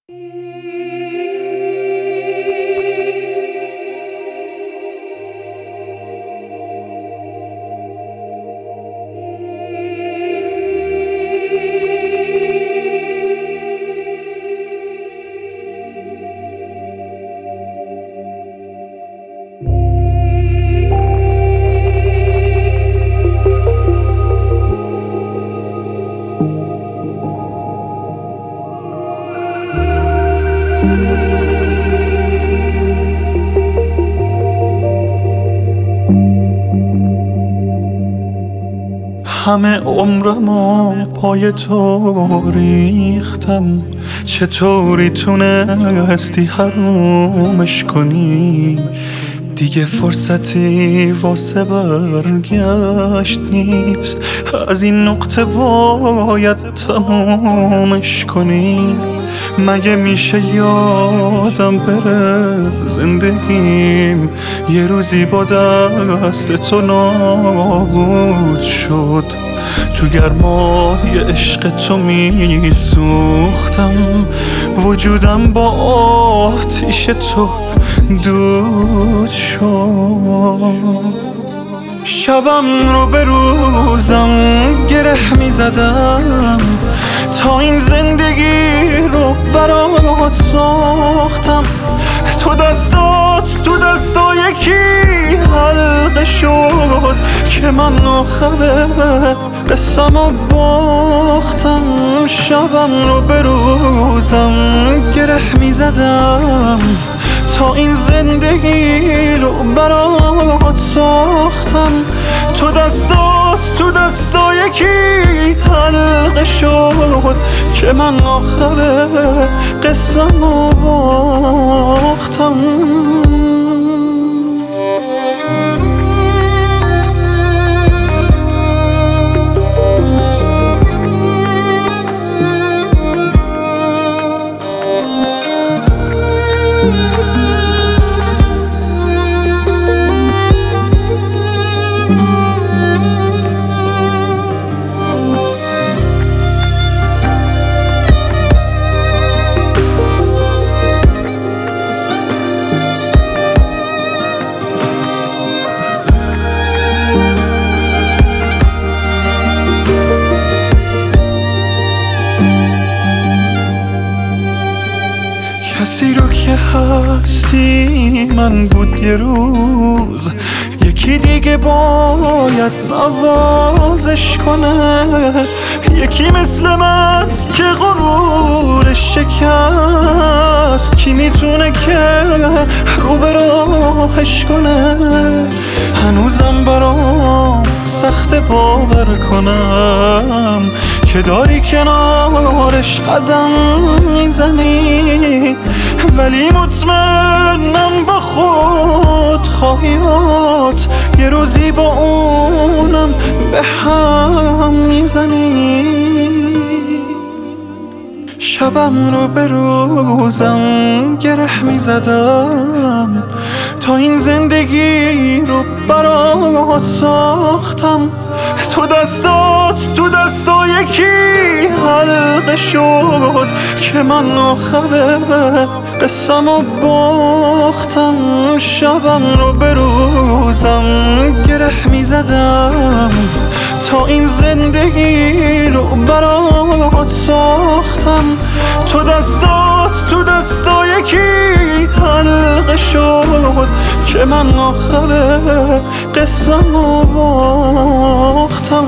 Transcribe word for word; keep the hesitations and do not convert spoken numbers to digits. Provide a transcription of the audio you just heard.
همه عمرمو پای تو ریختم، چطوری تونستی حرومش کنی؟ دیگه فرصتی واسه برگشت نیست، از این نقطه باید تمومش کنی. مگه میشه یادم بره زندگیم یه روزی با دست تو نابود شد؟ تو گرمای عشق تو میسوختم، وجودم با آتیش تو دود شد. شبم رو به روزم گره میزدم، تا این زندگی رو برات ساختم. تو دستات تو دستا یکی حلقه شد که من آخر قصه‌مو باختم. شبم رو به روزم گره میزدم، تا این زندگی رو برات ساختم. تو دستات تو دستا یکی حلقه شد که من آخر قصه‌مو باختم. کسی رو که هستی من بود یه روز، یکی دیگه باید نوازش کنه. یکی مثل من که غرورش شکست، کی میتونه که رو به راهش کنه؟ هنوزم برام سخت باور کنم که داری کنارش قدم میزنی، ولی مطمئنم با خود خواهیات یه روزی با اونم به هم میزنی. شبم رو به روزم گره میزدم، تا این زندگی رو برات ساختم. تو دستات تو دستا یکی حلقه شد که من آخر قصه‌مو باختم. شبم رو به روزم گره میزدم، تا این زندگی رو برات ساختم. تو دستات تو دستا یکی حلقه شد که من آخر قصه‌مو باختم.